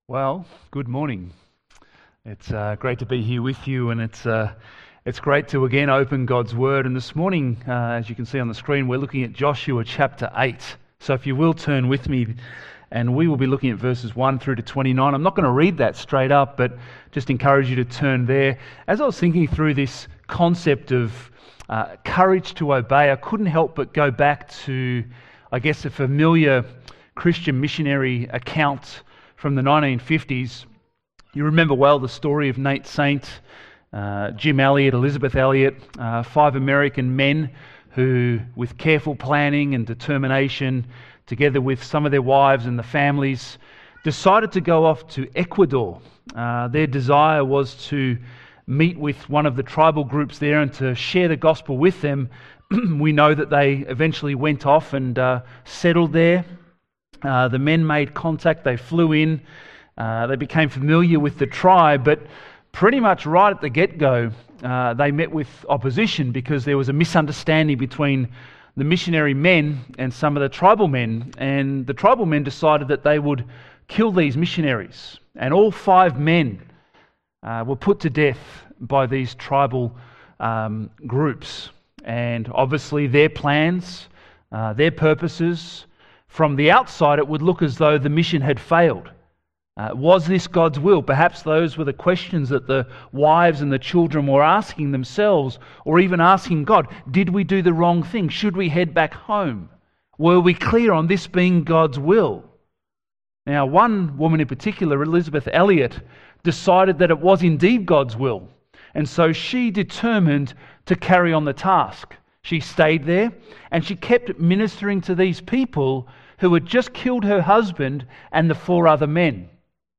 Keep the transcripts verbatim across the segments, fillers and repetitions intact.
Well, good morning. It's uh, great to be here with you, and it's uh, it's great to again open God's Word. And this morning, uh, as you can see on the screen, we're looking at Joshua chapter eight. So if you will turn with me, and we will be looking at verses one through to twenty-nine. I'm not going to read that straight up, but just encourage you to turn there. As I was thinking through this concept of uh, courage to obey, I couldn't help but go back to, I guess, a familiar Christian missionary account from the nineteen fifties. You remember well the story of Nate Saint, uh, Jim Elliot, Elizabeth Elliot, uh, five American men who, with careful planning and determination, together with some of their wives and the families, decided to go off to Ecuador. Uh, their desire was to meet with one of the tribal groups there and to share the gospel with them. We know that they eventually went off and uh, settled there. Uh, the men made contact, they flew in, uh, they became familiar with the tribe, but pretty much right at the get-go, uh, they met with opposition because there was a misunderstanding between the missionary men and some of the tribal men, and the tribal men decided that they would kill these missionaries, and all five men uh, were put to death by these tribal um, groups. And obviously their plans, uh, their purposes, from the outside, it would look as though the mission had failed. Uh, was this God's will? Perhaps those were the questions that the wives and the children were asking themselves, or even asking God. Did we do the wrong thing? Should we head back home? Were we clear on this being God's will? Now, one woman in particular, Elizabeth Elliot, decided that it was indeed God's will. And so she determined to carry on the task. She stayed there and she kept ministering to these people who had just killed her husband and the four other men.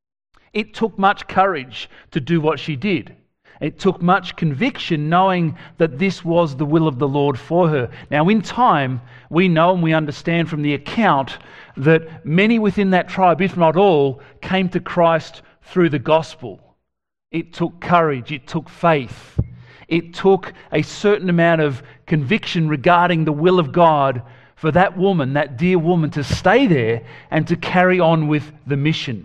It took much courage to do what she did. It took much conviction knowing that this was the will of the Lord for her. Now in time, we know and we understand from the account that many within that tribe, if not all, came to Christ through the gospel. It took courage, it took faith. It took a certain amount of conviction regarding the will of God for that woman, that dear woman, to stay there and to carry on with the mission.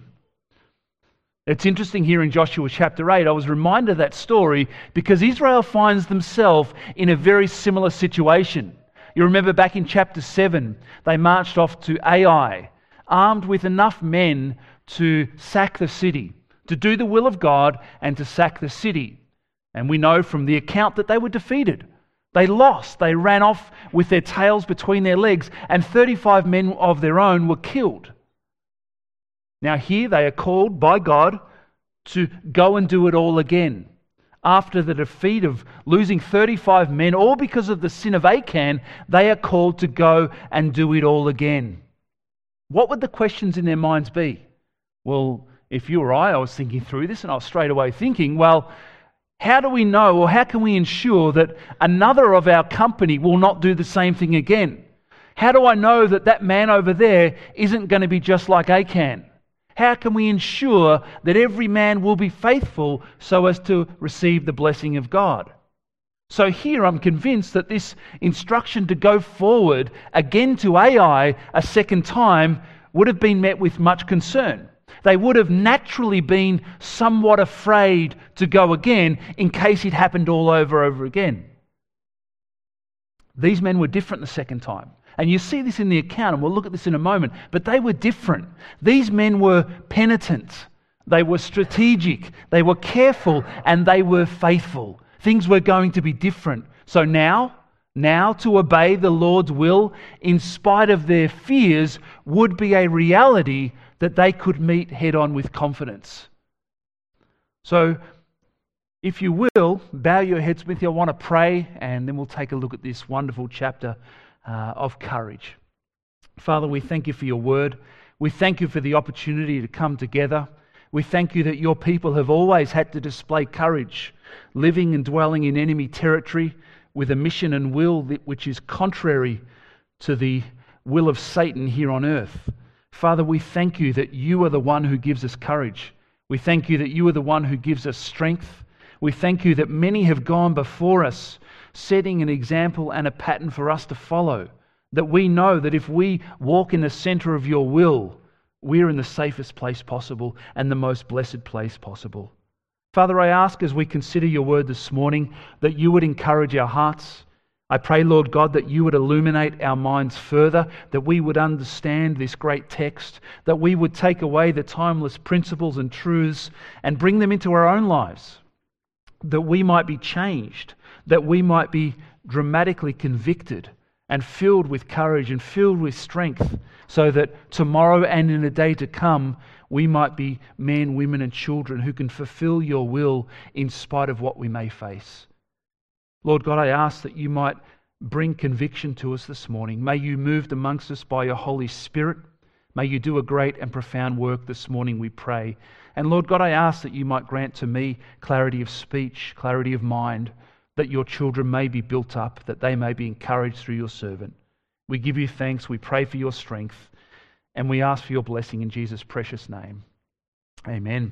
It's interesting here in Joshua chapter eight, I was reminded of that story because Israel finds themselves in a very similar situation. You remember back in chapter seven, they marched off to Ai, armed with enough men to sack the city, to do the will of God and to sack the city. And we know from the account that they were defeated. They lost. They ran off with their tails between their legs, and thirty-five men of their own were killed. Now here they are called by God to go and do it all again. After the defeat of losing thirty-five men, all because of the sin of Achan, they are called to go and do it all again. What would the questions in their minds be? Well, if you or I, I was thinking through this and I was straight away thinking, well, how do we know, or how can we ensure that another of our company will not do the same thing again? How do I know that that man over there isn't going to be just like Achan? How can we ensure that every man will be faithful so as to receive the blessing of God? So here I'm convinced that this instruction to go forward again to Ai a second time would have been met with much concern. They would have naturally been somewhat afraid to go again in case it happened all over over again. These men were different the second time. And you see this in the account, and we'll look at this in a moment, but they were different. These men were penitent. They were strategic. They were careful, and they were faithful. Things were going to be different. So now, now to obey the Lord's will in spite of their fears would be a reality that they could meet head on with confidence. So, if you will, bow your heads with me. I want to pray, and then we'll take a look at this wonderful chapter uh, of courage. Father, we thank you for your word. We thank you for the opportunity to come together. We thank you that your people have always had to display courage, living and dwelling in enemy territory with a mission and will which is contrary to the will of Satan here on earth. Father, we thank you that you are the one who gives us courage. We thank you that you are the one who gives us strength. We thank you that many have gone before us, setting an example and a pattern for us to follow. That we know that if we walk in the center of your will, we're in the safest place possible and the most blessed place possible. Father, I ask as we consider your word this morning that you would encourage our hearts. I pray, Lord God, that you would illuminate our minds further, that we would understand this great text, that we would take away the timeless principles and truths and bring them into our own lives, that we might be changed, that we might be dramatically convicted and filled with courage and filled with strength, so that tomorrow and in a day to come, we might be men, women and children who can fulfill your will in spite of what we may face. Lord God, I ask that you might bring conviction to us this morning. May you move amongst us by your Holy Spirit. May you do a great and profound work this morning, we pray. And Lord God, I ask that you might grant to me clarity of speech, clarity of mind, that your children may be built up, that they may be encouraged through your servant. We give you thanks, we pray for your strength, and we ask for your blessing in Jesus' precious name. Amen.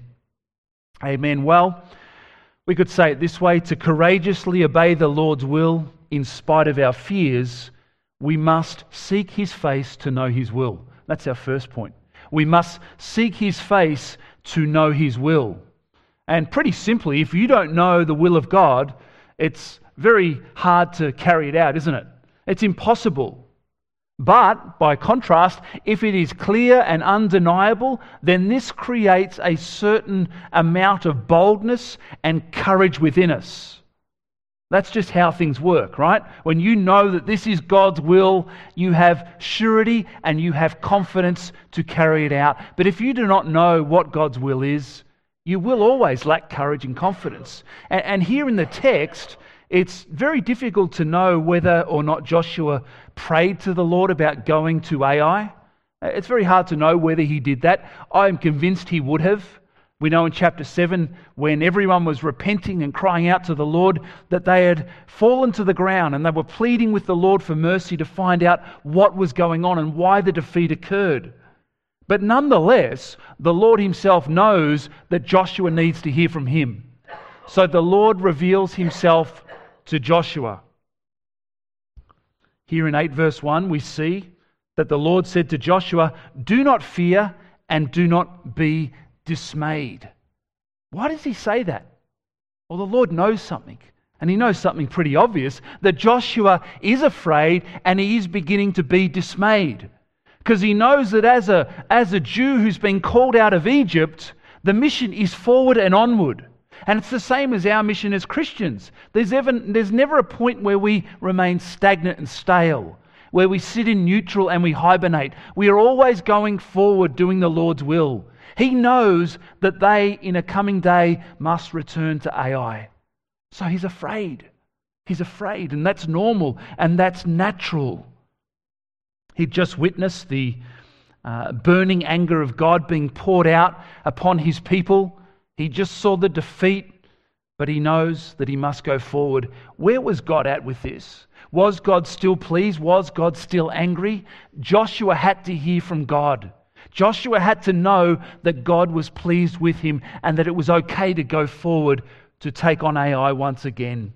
Amen. Well, we could say it this way: to courageously obey the Lord's will in spite of our fears, we must seek his face to know his will. That's our first point. We must seek his face to know his will. And pretty simply, if you don't know the will of God, it's very hard to carry it out, isn't it? It's impossible. But, by contrast, if it is clear and undeniable, then this creates a certain amount of boldness and courage within us. That's just how things work, right? When you know that this is God's will, you have surety and you have confidence to carry it out. But if you do not know what God's will is, you will always lack courage and confidence. And, and here in the text, it's very difficult to know whether or not Joshua prayed to the Lord about going to Ai. It's very hard to know whether he did that. I'm convinced he would have. We know in chapter seven, when everyone was repenting and crying out to the Lord, that they had fallen to the ground and they were pleading with the Lord for mercy to find out what was going on and why the defeat occurred. But nonetheless, the Lord himself knows that Joshua needs to hear from him. So the Lord reveals himself to Joshua. Here in eight verse one, we see that the Lord said to Joshua, "Do not fear and do not be dismayed." Why does he say that? Well, the Lord knows something, and he knows something pretty obvious, that Joshua is afraid and he is beginning to be dismayed. Because he knows that as a, as a Jew who's been called out of Egypt, the mission is forward and onward. And it's the same as our mission as Christians. There's, ever, there's never a point where we remain stagnant and stale, where we sit in neutral and we hibernate. We are always going forward doing the Lord's will. He knows that they, in a coming day, must return to Ai. So he's afraid. He's afraid, and that's normal, and that's natural. He'd just witnessed the uh, burning anger of God being poured out upon his people. He just saw the defeat, but he knows that he must go forward. Where was God at with this? Was God still pleased? Was God still angry? Joshua had to hear from God. Joshua had to know that God was pleased with him and that it was okay to go forward to take on Ai once again.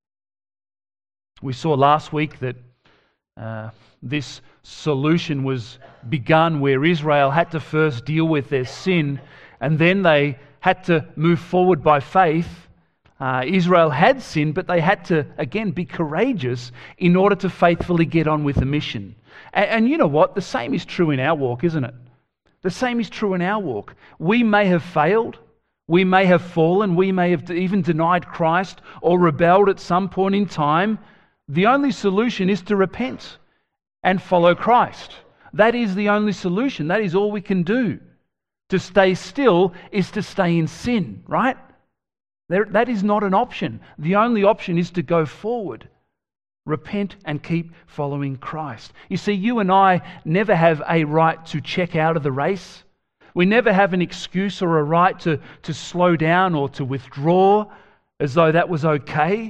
We saw last week that uh, this solution was begun where Israel had to first deal with their sin, and then they had to move forward by faith. Uh, Israel had sinned, but they had to, again, be courageous in order to faithfully get on with the mission. And, and you know what? The same is true in our walk, isn't it? The same is true in our walk. We may have failed. We may have fallen. We may have even denied Christ or rebelled at some point in time. The only solution is to repent and follow Christ. That is the only solution. That is all we can do. To stay still is to stay in sin, right? There, that is not an option. The only option is to go forward. Repent and keep following Christ. You see, you and I never have a right to check out of the race. We never have an excuse or a right to, to slow down or to withdraw as though that was okay.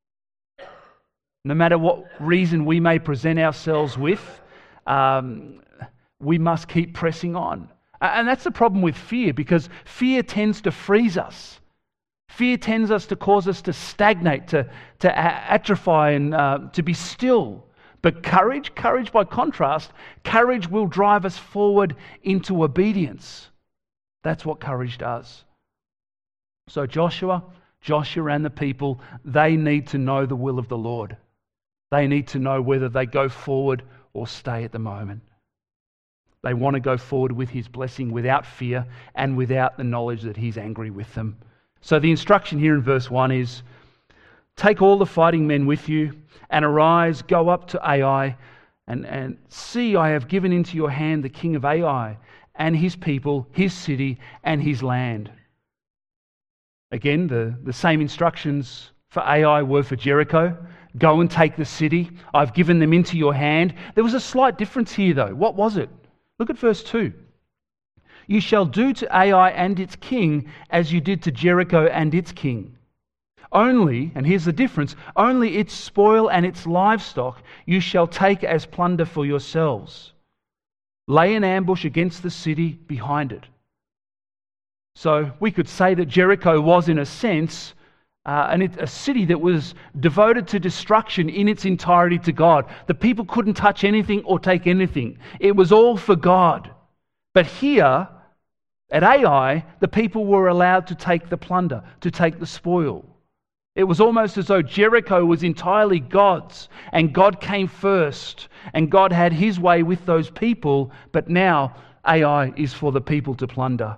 No matter what reason we may present ourselves with, um, we must keep pressing on. And that's the problem with fear, because fear tends to freeze us. Fear tends us to cause us to stagnate, to, to atrophy and uh, to be still. But courage, courage by contrast, courage will drive us forward into obedience. That's what courage does. So Joshua, Joshua and the people, they need to know the will of the Lord. They need to know whether they go forward or stay at the moment. They want to go forward with his blessing without fear and without the knowledge that he's angry with them. So the instruction here in verse one is, take all the fighting men with you and arise, go up to Ai, and, and see, I have given into your hand the king of Ai and his people, his city and his land. Again, the, the same instructions for Ai were for Jericho. Go and take the city. I've given them into your hand. There was a slight difference here though. What was it? Look at verse two. You shall do to Ai and its king as you did to Jericho and its king. Only, and here's the difference, only its spoil and its livestock you shall take as plunder for yourselves. Lay an ambush against the city behind it. So we could say that Jericho was, in a sense, uh, an, a city that was devoted to destruction in its entirety to God. The people couldn't touch anything or take anything. It was all for God. But here, at Ai, the people were allowed to take the plunder, to take the spoil. It was almost as though Jericho was entirely God's, and God came first, and God had his way with those people, but now Ai is for the people to plunder.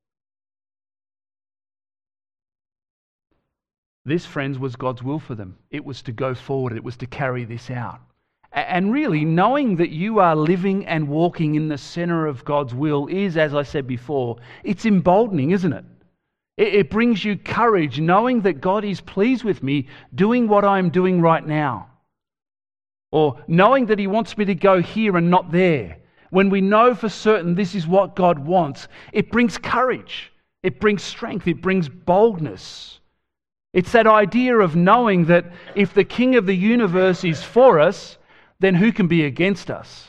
This, friends, was God's will for them. It was to go forward. It was to carry this out. And really, knowing that you are living and walking in the center of God's will is, as I said before, it's emboldening, isn't it? It brings you courage, knowing that God is pleased with me doing what I'm doing right now. Or knowing that he wants me to go here and not there. When we know for certain this is what God wants, it brings courage. It brings strength. It brings boldness. It's that idea of knowing that if the King of the universe is for us, then who can be against us?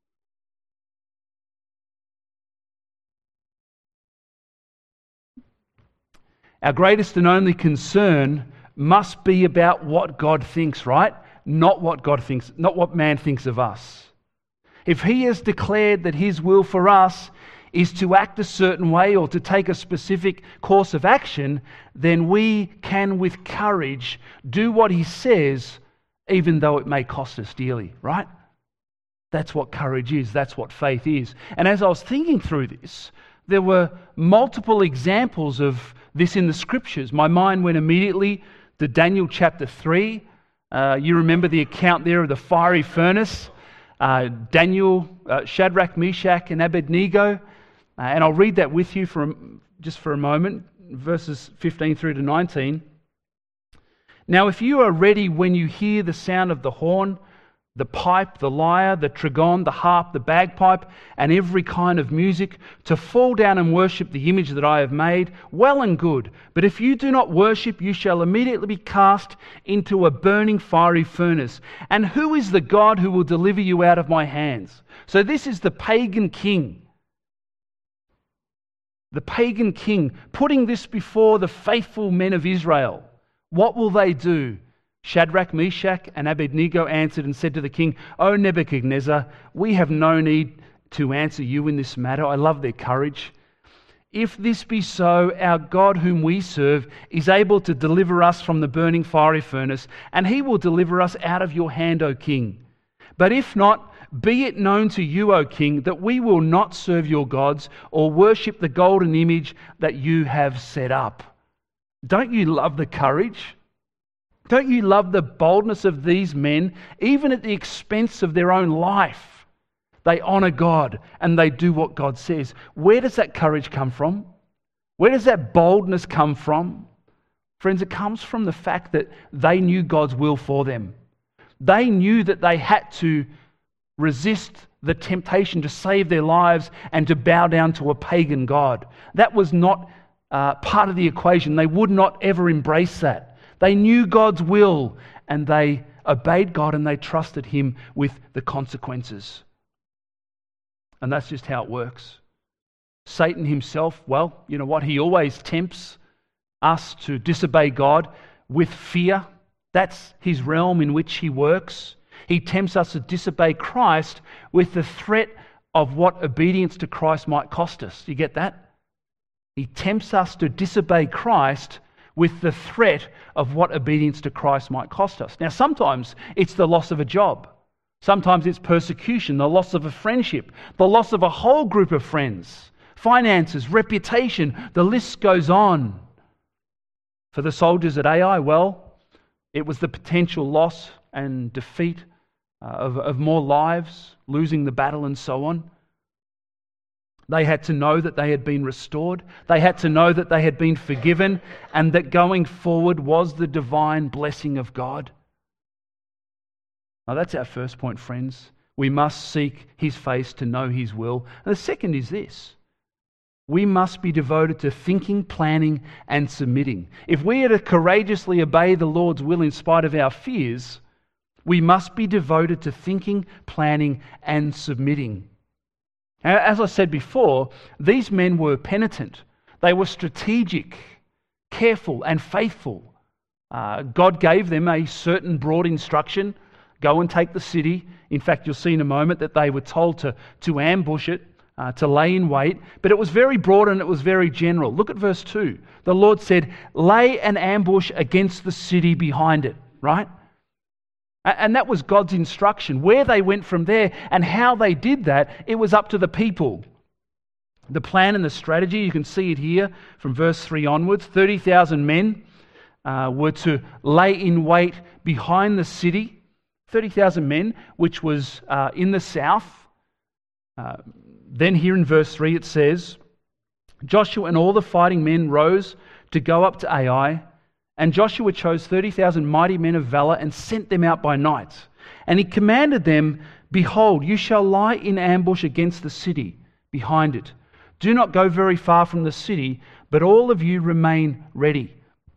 Our greatest and only concern must be about what God thinks, right? Not what God thinks, not what man thinks of us. If he has declared that his will for us is to act a certain way or to take a specific course of action, then we can with courage do what he says, even though it may cost us dearly, right? That's what courage is. That's what faith is. And as I was thinking through this, there were multiple examples of this in the scriptures. My mind went immediately to Daniel chapter three. Uh, you remember the account there of the fiery furnace. Uh, Daniel, uh, Shadrach, Meshach, and Abednego. Uh, and I'll read that with you for a, just for a moment, verses fifteen through to nineteen. Now, if you are ready when you hear the sound of the horn, the pipe, the lyre, the trigon, the harp, the bagpipe, and every kind of music, to fall down and worship the image that I have made, well and good. But if you do not worship, you shall immediately be cast into a burning fiery furnace. And who is the God who will deliver you out of my hands? So this is the pagan king. The pagan king putting this before the faithful men of Israel. What will they do? Shadrach, Meshach, and Abednego answered and said to the king, O Nebuchadnezzar, we have no need to answer you in this matter. I love their courage. If this be so, our God whom we serve is able to deliver us from the burning fiery furnace, and he will deliver us out of your hand, O king. But if not, be it known to you, O king, that we will not serve your gods or worship the golden image that you have set up. Don't you love the courage? Don't you love the boldness of these men, even at the expense of their own life? They honor God and they do what God says. Where does that courage come from? Where does that boldness come from? Friends, it comes from the fact that they knew God's will for them. They knew that they had to resist the temptation to save their lives and to bow down to a pagan god. That was not uh, part of the equation. They would not ever embrace that. They knew God's will and they obeyed God and they trusted him with the consequences. And that's just how it works. Satan himself, well, you know what? He always tempts us to disobey God with fear. That's his realm in which he works. He tempts us to disobey Christ with the threat of what obedience to Christ might cost us. Do you get that? He tempts us to disobey Christ with the threat of what obedience to Christ might cost us. Now, sometimes it's the loss of a job. Sometimes it's persecution, the loss of a friendship, the loss of a whole group of friends, finances, reputation, the list goes on. For the soldiers at Ai, well, it was the potential loss and defeat uh, of, of more lives, losing the battle and so on. They had to know that they had been restored. They had to know that they had been forgiven and that going forward was the divine blessing of God. Now that's our first point, friends. We must seek His face to know His will. And the second is this. We must be devoted to thinking, planning, and submitting. If we are to courageously obey the Lord's will in spite of our fears, we must be devoted to thinking, planning, and submitting. As I said before, these men were penitent. They were strategic, careful, and faithful. Uh, God gave them a certain broad instruction. Go and take the city. In fact, you'll see in a moment that they were told to, to ambush it, uh, to lay in wait. But it was very broad and it was very general. Look at verse two. The Lord said, lay an ambush against the city behind it, right? And that was God's instruction. Where they went from there and how they did that, it was up to the people. The plan and the strategy, you can see it here from verse three onwards. thirty thousand men uh, were to lay in wait behind the city. thirty thousand men, which was uh, in the south. Uh, then here in verse three it says, Joshua and all the fighting men rose to go up to Ai. And Joshua chose thirty thousand mighty men of valor and sent them out by night. And he commanded them, behold, you shall lie in ambush against the city behind it. Do not go very far from the city, but all of you remain ready.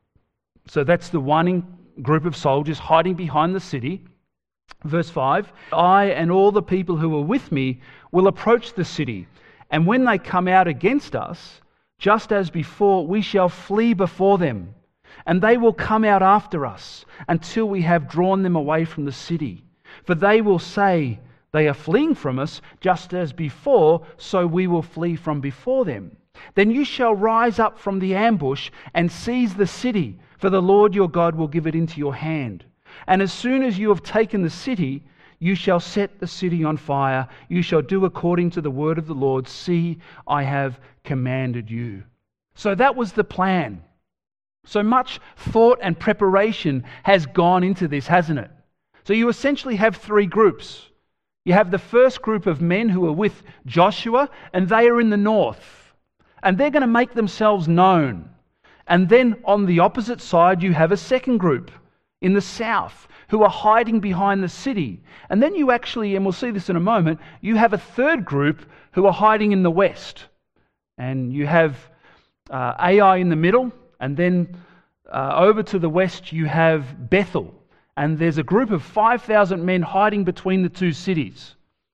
So that's the one group of soldiers hiding behind the city. Verse five, I and all the people who are with me will approach the city. And when they come out against us, just as before, we shall flee before them. And they will come out after us until we have drawn them away from the city. For they will say, they are fleeing from us, just as before, so we will flee from before them. Then you shall rise up from the ambush and seize the city, for the Lord your God will give it into your hand. And as soon as you have taken the city, you shall set the city on fire. You shall do according to the word of the Lord. See, I have commanded you. So that was the plan. So much thought and preparation has gone into this, hasn't it? So you essentially have three groups. You have the first group of men who are with Joshua, and they are in the north. And they're going to make themselves known. And then on the opposite side, you have a second group in the south who are hiding behind the city. And then you actually, and we'll see this in a moment, you have a third group who are hiding in the west. And you have uh, Ai in the middle. And then uh, over to the west you have Bethel. And there's a group of five thousand men hiding between the two cities.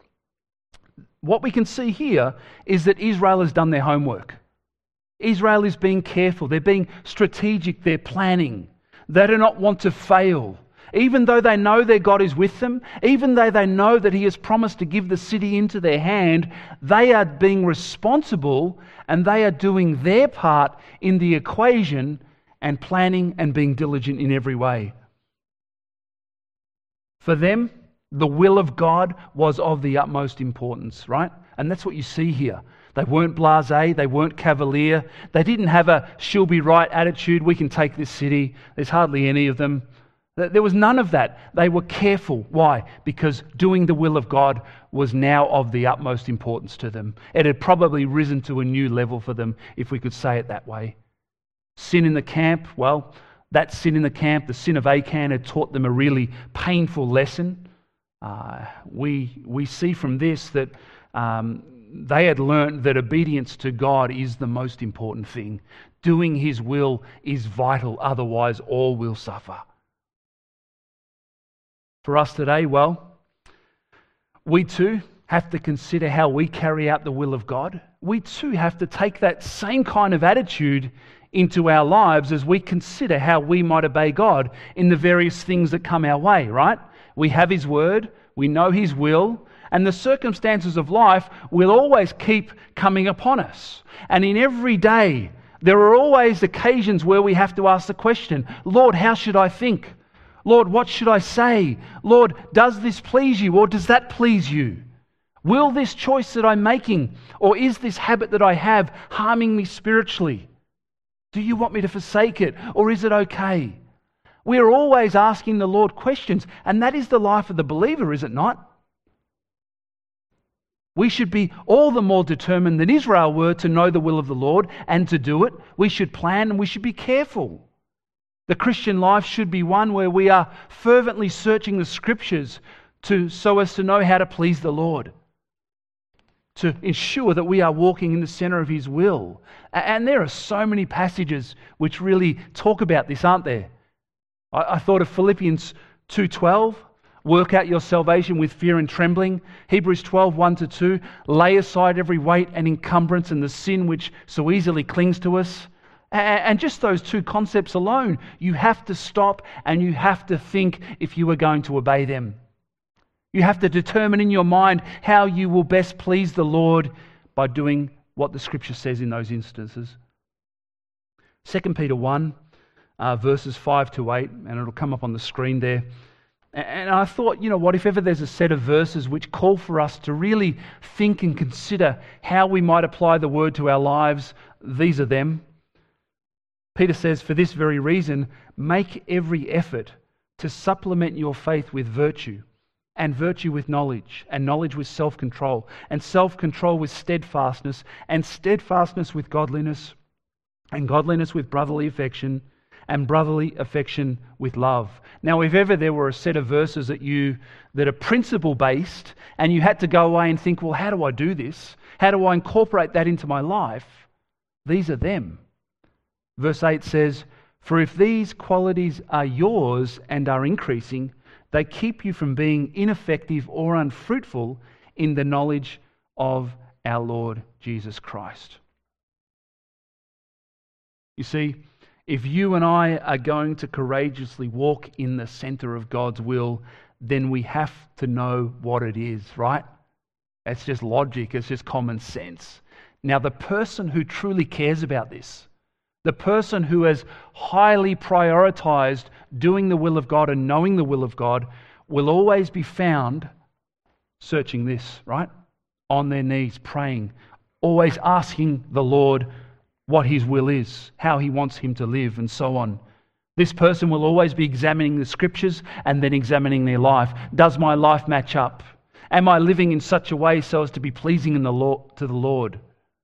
What we can see here is that Israel has done their homework. Israel is being careful. They're being strategic. They're planning. They do not want to fail. Even though they know their God is with them, even though they know that He has promised to give the city into their hand, they are being responsible and they are doing their part in the equation and planning and being diligent in every way. For them, the will of God was of the utmost importance, right? And that's what you see here. They weren't blasé, they weren't cavalier, they didn't have a she'll be right attitude, we can take this city. There's hardly any of them. There was none of that. They were careful. Why? Because doing the will of God was now of the utmost importance to them. It had probably risen to a new level for them, if we could say it that way. Sin in the camp, well, that sin in the camp, the sin of Achan, had taught them a really painful lesson. Uh, we, we see from this that um, they had learned that obedience to God is the most important thing. Doing His will is vital, otherwise all will suffer. For us today, well, we too have to consider how we carry out the will of God. We too have to take that same kind of attitude into our lives as we consider how we might obey God in the various things that come our way, right? We have His Word, we know His will, and the circumstances of life will always keep coming upon us. And in every day, there are always occasions where we have to ask the question, Lord, how should I think? Lord, what should I say? Lord, does this please you or does that please you? Will this choice that I'm making or is this habit that I have harming me spiritually? Do you want me to forsake it or is it okay? We are always asking the Lord questions, and that is the life of the believer, is it not? We should be all the more determined than Israel were to know the will of the Lord and to do it. We should plan and we should be careful. The Christian life should be one where we are fervently searching the Scriptures to, so as to know how to please the Lord, to ensure that we are walking in the centre of His will. And there are so many passages which really talk about this, aren't there? I, I thought of Philippians two twelve. Work out your salvation with fear and trembling. Hebrews twelve, one to two. Lay aside every weight and encumbrance and the sin which so easily clings to us. And just those two concepts alone, you have to stop and you have to think if you are going to obey them. You have to determine in your mind how you will best please the Lord by doing what the Scripture says in those instances. Second Peter one, uh, verses five to eight, and it'll come up on the screen there. And I thought, you know what, if ever there's a set of verses which call for us to really think and consider how we might apply the Word to our lives, these are them. Peter says, for this very reason, make every effort to supplement your faith with virtue, and virtue with knowledge, and knowledge with self-control, and self-control with steadfastness, and steadfastness with godliness, and godliness with brotherly affection, and brotherly affection with love. Now, if ever there were a set of verses that you that are principle-based, and you had to go away and think, well, how do I do this? How do I incorporate that into my life? These are them. Verse eight says, for if these qualities are yours and are increasing, they keep you from being ineffective or unfruitful in the knowledge of our Lord Jesus Christ. You see, if you and I are going to courageously walk in the center of God's will, then we have to know what it is, right? It's just logic, it's just common sense. Now, the person who truly cares about this, the person who has highly prioritized doing the will of God and knowing the will of God, will always be found searching this, right? On their knees, praying, always asking the Lord what His will is, how He wants him to live, and so on. This person will always be examining the Scriptures and then examining their life. Does my life match up? Am I living in such a way so as to be pleasing in the Lord, to the Lord?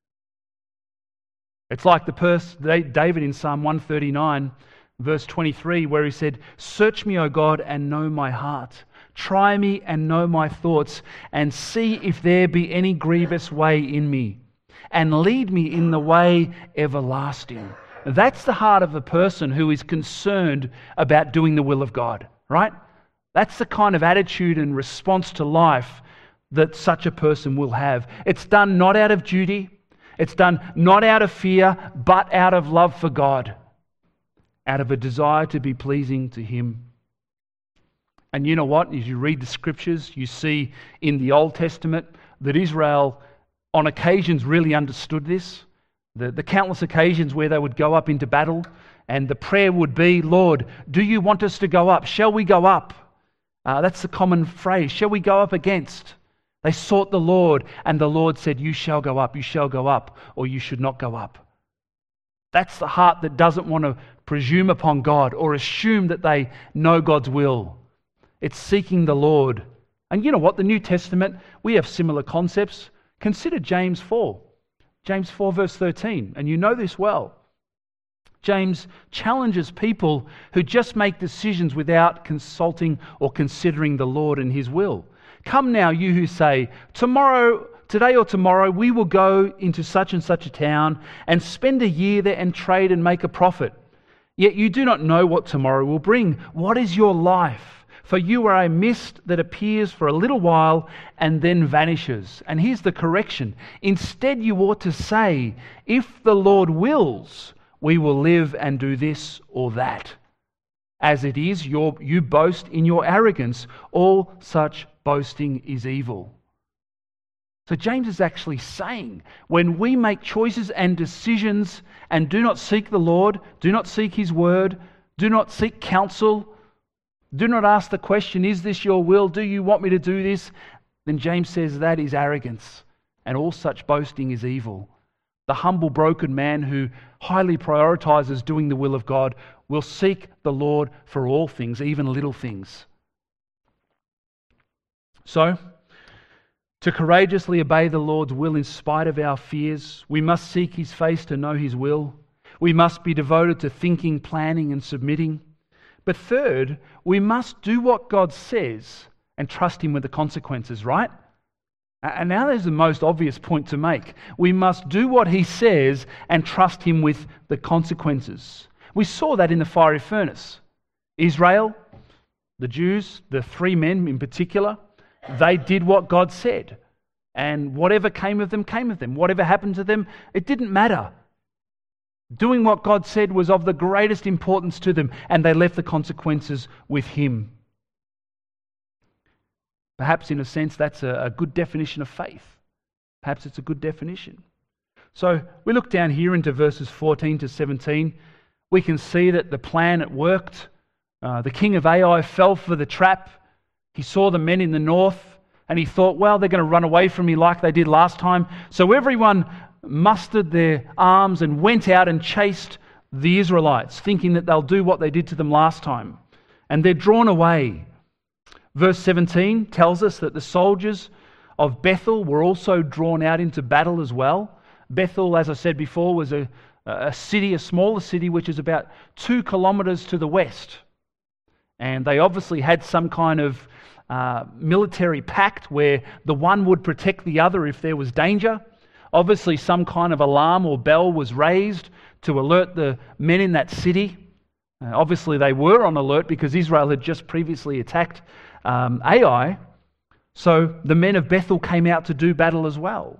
It's like the person, David in Psalm one thirty-nine, verse twenty-three, where he said, search me, O God, and know my heart. Try me and know my thoughts, and see if there be any grievous way in me, and lead me in the way everlasting. That's the heart of a person who is concerned about doing the will of God, right? That's the kind of attitude and response to life that such a person will have. It's done not out of duty, it's done not out of fear, but out of love for God, out of a desire to be pleasing to Him. And you know what? As you read the Scriptures, you see in the Old Testament that Israel on occasions really understood this. The, the countless occasions where they would go up into battle and the prayer would be, Lord, do you want us to go up? Shall we go up? Uh, that's the common phrase. Shall we go up against? They sought the Lord and the Lord said, you shall go up, you shall go up, or you should not go up. That's the heart that doesn't want to presume upon God or assume that they know God's will. It's seeking the Lord. And you know what? The New Testament, we have similar concepts. Consider James four. James four verse thirteen. And you know this well. James challenges people who just make decisions without consulting or considering the Lord and His will. Come now, you who say, tomorrow, today or tomorrow, we will go into such and such a town and spend a year there and trade and make a profit. Yet you do not know what tomorrow will bring. What is your life? For you are a mist that appears for a little while and then vanishes. And here's the correction. Instead, you ought to say, if the Lord wills, we will live and do this or that. As it is, your, you boast in your arrogance. All such boasting is evil. So James is actually saying, when we make choices and decisions and do not seek the Lord, do not seek His word, do not seek counsel, do not ask the question, is this your will? Do you want me to do this? Then James says that is arrogance, and all such boasting is evil. The humble, broken man who highly prioritizes doing the will of God will seek the Lord for all things, even little things. So, to courageously obey the Lord's will in spite of our fears, we must seek His face to know His will. We must be devoted to thinking, planning, and submitting. But third, we must do what God says and trust Him with the consequences, right? And now there's the most obvious point to make. We must do what He says and trust Him with the consequences. We saw that in the fiery furnace. Israel, the Jews, the three men in particular, they did what God said. And whatever came of them, came of them. Whatever happened to them, it didn't matter. Doing what God said was of the greatest importance to them, and they left the consequences with Him. Perhaps in a sense that's a, a good definition of faith. Perhaps it's a good definition. So we look down here into verses fourteen to seventeen. We can see that the plan, it worked. Uh, the king of Ai fell for the trap. He saw the men in the north and he thought, well, they're going to run away from me like they did last time. So everyone mustered their arms and went out and chased the Israelites, thinking that they'll do what they did to them last time. And they're drawn away. Verse seventeen tells us that the soldiers of Bethel were also drawn out into battle as well. Bethel, as I said before, was a, a city, a smaller city, which is about two kilometres to the west. And they obviously had some kind of uh, military pact where the one would protect the other if there was danger. Obviously, some kind of alarm or bell was raised to alert the men in that city. Uh, obviously, they were on alert because Israel had just previously attacked um, Ai. So the men of Bethel came out to do battle as well.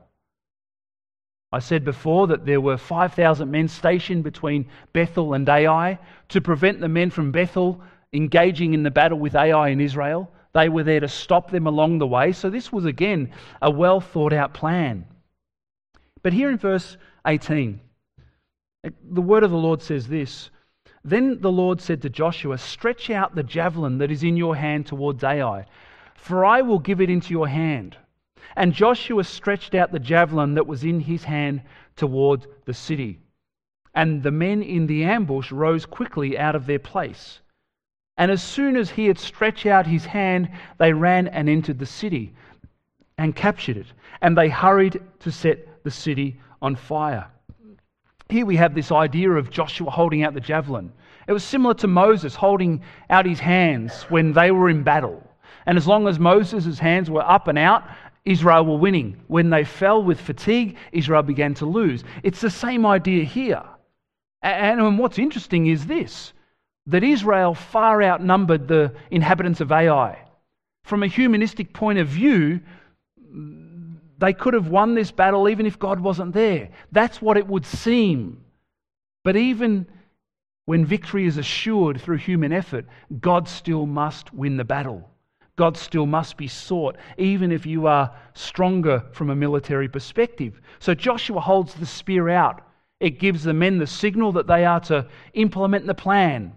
I said before that there were five thousand men stationed between Bethel and Ai to prevent the men from Bethel engaging in the battle with Ai in Israel. They were there to stop them along the way. So this was again a well thought out plan. But here in verse eighteen, the word of the Lord says this: Then the Lord said to Joshua, stretch out the javelin that is in your hand towards Ai, for I will give it into your hand. And Joshua stretched out the javelin that was in his hand toward the city. And the men in the ambush rose quickly out of their place. And as soon as he had stretched out his hand, they ran and entered the city and captured it. And they hurried to set the city on fire. Here we have this idea of Joshua holding out the javelin. It was similar to Moses holding out his hands when they were in battle. And as long as Moses' hands were up and out, Israel were winning. When they fell with fatigue, Israel began to lose. It's the same idea here. And what's interesting is this, that Israel far outnumbered the inhabitants of Ai. From a humanistic point of view, they could have won this battle even if God wasn't there. That's what it would seem. But even when victory is assured through human effort, God still must win the battle. God still must be sought, even if you are stronger from a military perspective. So Joshua holds the spear out. It gives the men the signal that they are to implement the plan.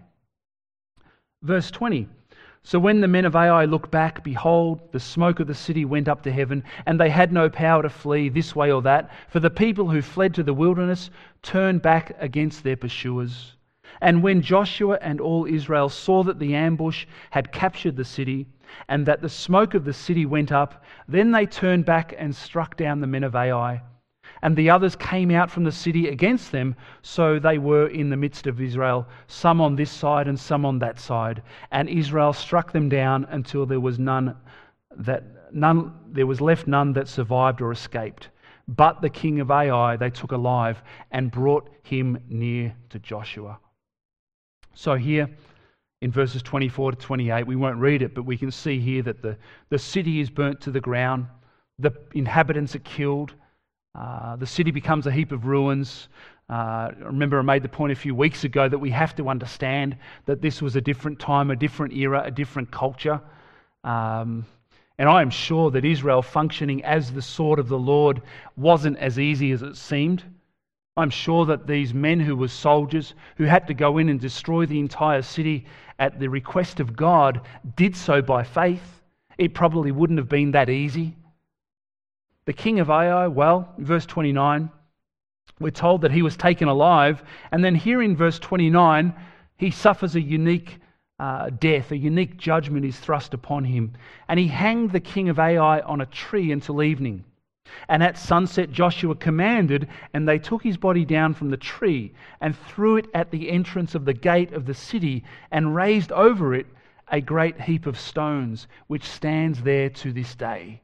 Verse twenty. So when the men of Ai looked back, behold, the smoke of the city went up to heaven, and they had no power to flee this way or that, for the people who fled to the wilderness turned back against their pursuers. And when Joshua and all Israel saw that the ambush had captured the city, and that the smoke of the city went up, then they turned back and struck down the men of Ai. And the others came out from the city against them, so they were in the midst of Israel, some on this side and some on that side. And Israel struck them down until there was none that none there was left none that survived or escaped. But the king of Ai they took alive and brought him near to Joshua. So here in verses twenty-four to twenty-eight, we won't read it, but we can see here that the, the city is burnt to the ground, the inhabitants are killed, uh, the city becomes a heap of ruins, Uh, I remember I made the point a few weeks ago that we have to understand that this was a different time, a different era, a different culture. Um, and I am sure that Israel functioning as the sword of the Lord wasn't as easy as it seemed. I'm sure that these men who were soldiers, who had to go in and destroy the entire city at the request of God, did so by faith. It probably wouldn't have been that easy. The king of Ai, well, verse twenty-nine, we're told that he was taken alive, and then here in verse twenty-nine, he suffers a unique uh, death, a unique judgment is thrust upon him. And he hanged the king of Ai on a tree until evening. And at sunset Joshua commanded, and they took his body down from the tree and threw it at the entrance of the gate of the city and raised over it a great heap of stones, which stands there to this day.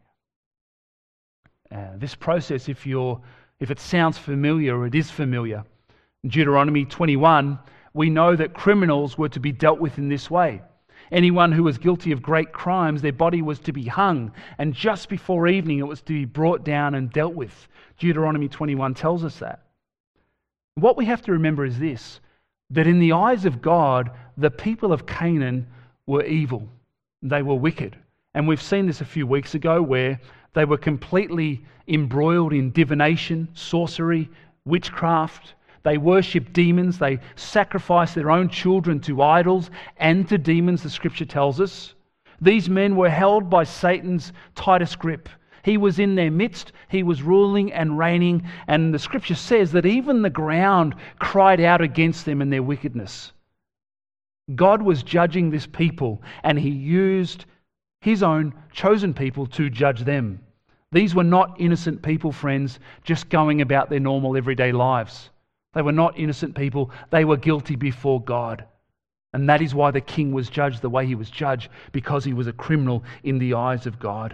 Uh, this process, if you're, if it sounds familiar, or it is familiar, in Deuteronomy twenty-one, we know that criminals were to be dealt with in this way. Anyone who was guilty of great crimes, their body was to be hung, and just before evening it was to be brought down and dealt with. Deuteronomy twenty-one tells us that. What we have to remember is this, that in the eyes of God, the people of Canaan were evil. They were wicked. And we've seen this a few weeks ago where they were completely embroiled in divination, sorcery, witchcraft. They worshipped demons. They sacrificed their own children to idols and to demons, the scripture tells us. These men were held by Satan's tightest grip. He was in their midst. He was ruling and reigning. And the scripture says that even the ground cried out against them in their wickedness. God was judging this people, and he used his own chosen people to judge them. These were not innocent people, friends, just going about their normal everyday lives. They were not innocent people. They were guilty before God. And that is why the king was judged the way he was judged, because he was a criminal in the eyes of God.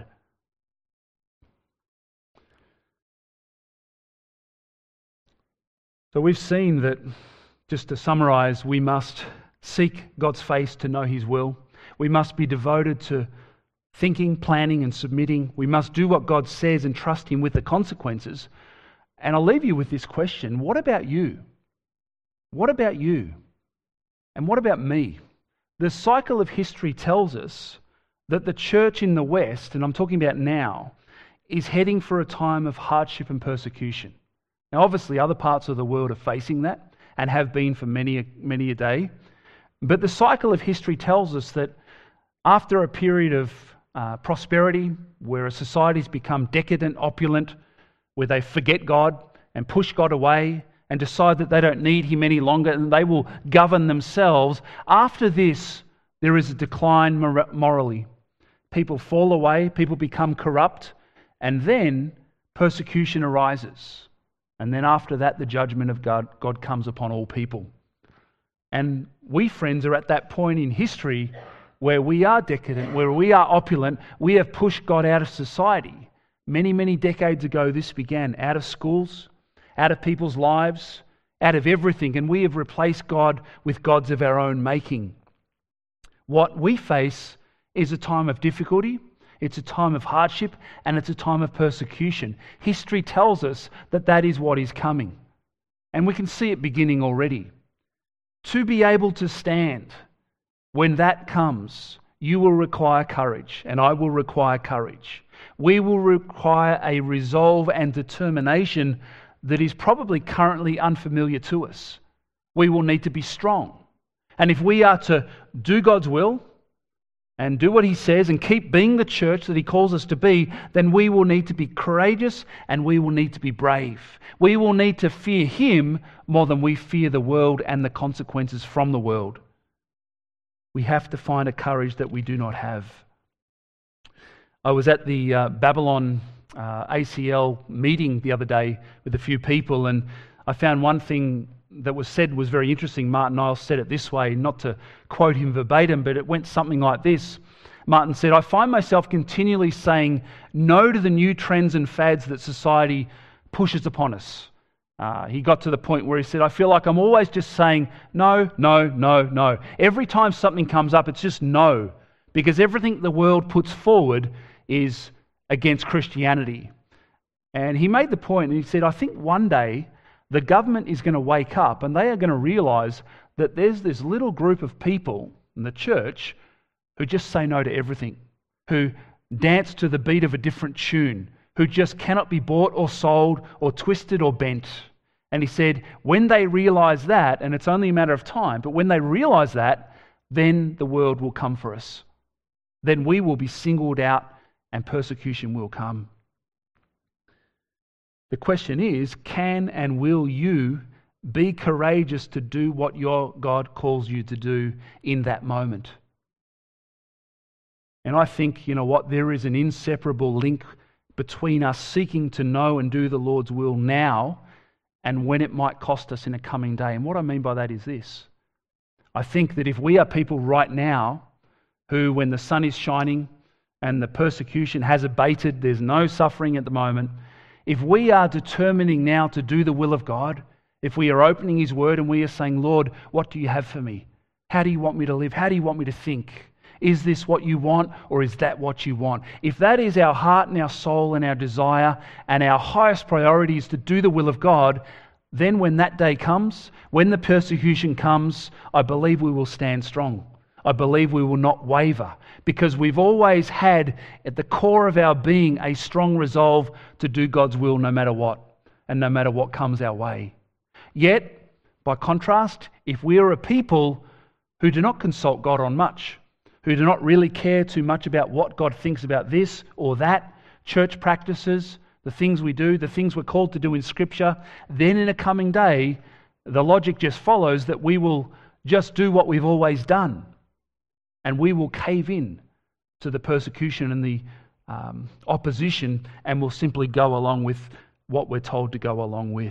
So we've seen that, just to summarize, we must seek God's face to know his will. We must be devoted to thinking, planning and submitting. We must do what God says and trust him with the consequences. And I'll leave you with this question. What about you? What about you? And what about me? The cycle of history tells us that the church in the West, and I'm talking about now, is heading for a time of hardship and persecution. Now, obviously, other parts of the world are facing that and have been for many, many a day. But the cycle of history tells us that after a period of uh, prosperity, where a society's become decadent, opulent, where they forget God and push God away and decide that they don't need him any longer and they will govern themselves. After this, there is a decline mor- morally. People fall away, people become corrupt, and then persecution arises. And then after that, the judgment of God, God comes upon all people. And we, friends, are at that point in history where we are decadent, where we are opulent. We have pushed God out of society. Many, many decades ago, this began out of schools, out of people's lives, out of everything, and we have replaced God with gods of our own making. What we face is a time of difficulty, it's a time of hardship, and it's a time of persecution. History tells us that that is what is coming, and we can see it beginning already. To be able to stand when that comes, you will require courage, and I will require courage. We will require a resolve and determination that is probably currently unfamiliar to us. We will need to be strong. And if we are to do God's will and do what he says and keep being the church that he calls us to be, then we will need to be courageous and we will need to be brave. We will need to fear him more than we fear the world and the consequences from the world. We have to find a courage that we do not have. I was at the uh, Babylon uh, A C L meeting the other day with a few people, and I found one thing that was said was very interesting. Martin Niles said it this way, not to quote him verbatim, but it went something like this. Martin said, "I find myself continually saying no to the new trends and fads that society pushes upon us." Uh, he got to the point where he said, "I feel like I'm always just saying no, no, no, no. Every time something comes up, it's just no, because everything the world puts forward is against Christianity." And he made the point, and he said, "I think one day the government is going to wake up and they are going to realize that there's this little group of people in the church who just say no to everything, who dance to the beat of a different tune, who just cannot be bought or sold or twisted or bent. And he said, when they realize that, and it's only a matter of time, but when they realize that, then the world will come for us. Then we will be singled out and persecution will come. The question is, can and will you be courageous to do what your God calls you to do in that moment? And I think, you know what, there is an inseparable link between us seeking to know and do the Lord's will now and when it might cost us in a coming day. And what I mean by that is this. I think that if we are people right now who, when the sun is shining and the persecution has abated, there's no suffering at the moment, if we are determining now to do the will of God, if we are opening His Word and we are saying, Lord, what do you have for me? How do you want me to live? How do you want me to think? Is this what you want, or is that what you want? If that is our heart and our soul and our desire and our highest priority is to do the will of God, then when that day comes, when the persecution comes, I believe we will stand strong. I believe we will not waver, because we've always had at the core of our being a strong resolve to do God's will no matter what, and no matter what comes our way. Yet, by contrast, if we are a people who do not consult God on much, who do not really care too much about what God thinks about this or that, church practices, the things we do, the things we're called to do in Scripture, then in a coming day, the logic just follows that we will just do what we've always done. And we will cave in to the persecution and the um, opposition, and will simply go along with what we're told to go along with.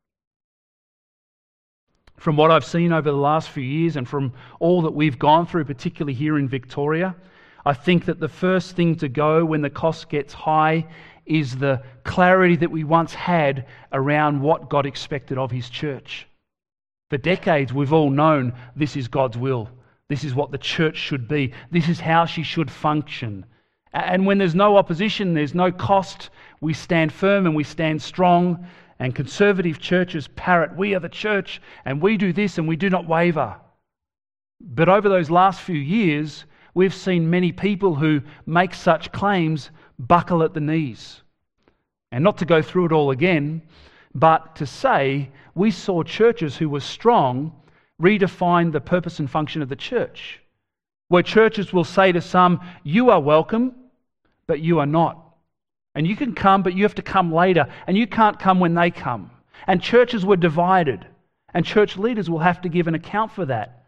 From what I've seen over the last few years and from all that we've gone through, particularly here in Victoria, I think that the first thing to go when the cost gets high is the clarity that we once had around what God expected of His church. For decades, we've all known this is God's will. This is what the church should be. This is how she should function. And when there's no opposition, there's no cost, we stand firm and we stand strong. And conservative churches parrot, we are the church and we do this and we do not waver. But over those last few years, we've seen many people who make such claims buckle at the knees. And not to go through it all again, but to say we saw churches who were strong redefine the purpose and function of the church. Where churches will say to some, you are welcome, but you are not. And you can come, but you have to come later. And you can't come when they come. And churches were divided. And church leaders will have to give an account for that.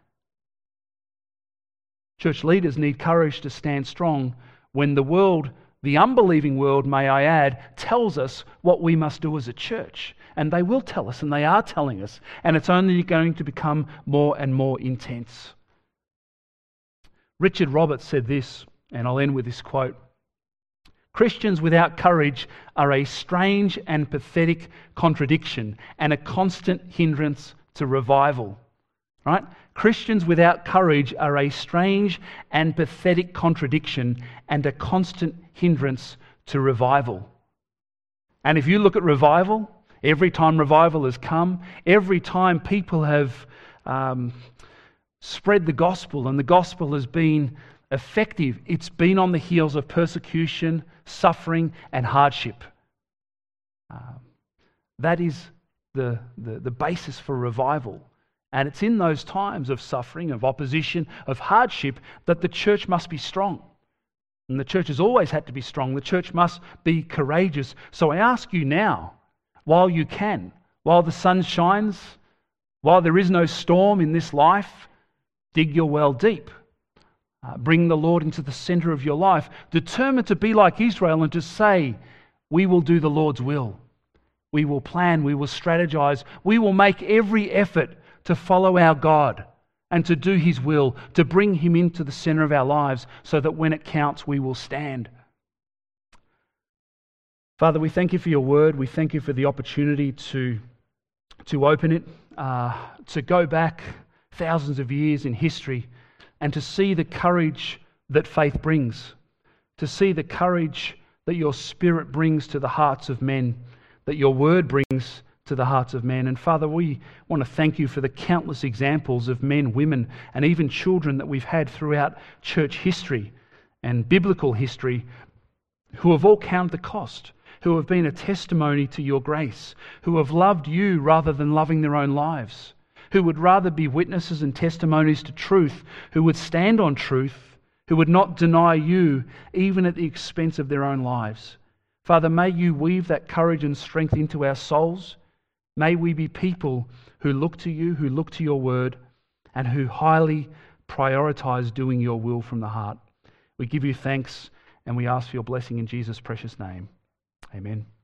Church leaders need courage to stand strong when the world, the unbelieving world, may I add, tells us what we must do as a church. And they will tell us, and they are telling us. And it's only going to become more and more intense. Richard Roberts said this, and I'll end with this quote. Christians without courage are a strange and pathetic contradiction and a constant hindrance to revival. Right? Christians without courage are a strange and pathetic contradiction and a constant hindrance to revival. And if you look at revival, every time revival has come, every time people have um, spread the gospel and the gospel has been effective, it's been on the heels of persecution, suffering and hardship. Um, that is the, the, the basis for revival. And it's in those times of suffering, of opposition, of hardship that the church must be strong. And the church has always had to be strong. The church must be courageous. So I ask you now, while you can, while the sun shines, while there is no storm in this life, dig your well deep. Uh, bring the Lord into the center of your life. Determined to be like Israel and to say, we will do the Lord's will. We will plan, we will strategize, we will make every effort to follow our God and to do His will, to bring Him into the center of our lives so that when it counts, we will stand. Father, we thank You for Your word. We thank You for the opportunity to, to open it, uh, to go back thousands of years in history and to see the courage that faith brings, to see the courage that Your Spirit brings to the hearts of men, that Your word brings to the hearts of men. And Father, we want to thank you for the countless examples of men, women, and even children that we've had throughout church history and biblical history who have all counted the cost, who have been a testimony to your grace, who have loved you rather than loving their own lives, who would rather be witnesses and testimonies to truth, who would stand on truth, who would not deny you even at the expense of their own lives. Father, may you weave that courage and strength into our souls. May we be people who look to you, who look to your word, and who highly prioritize doing your will from the heart. We give you thanks and we ask for your blessing in Jesus' precious name. Amen.